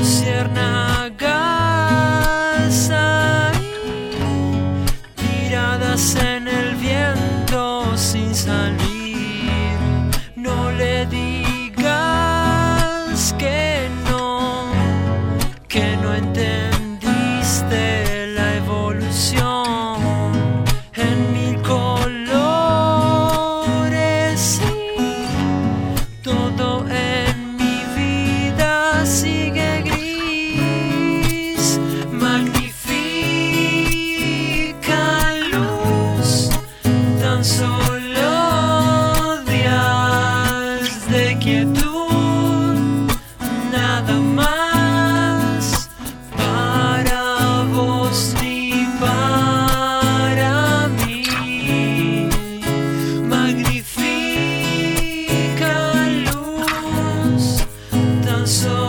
luciérnagas ahí, tiradas en el viento sin salir. No le digas que no entendiste la evolución en mil colores. Todo en mi vida sigue gris. Magnífica luz, tan solo días de quietud, nada más para vos ni para mí. Magnífica luz, tan solo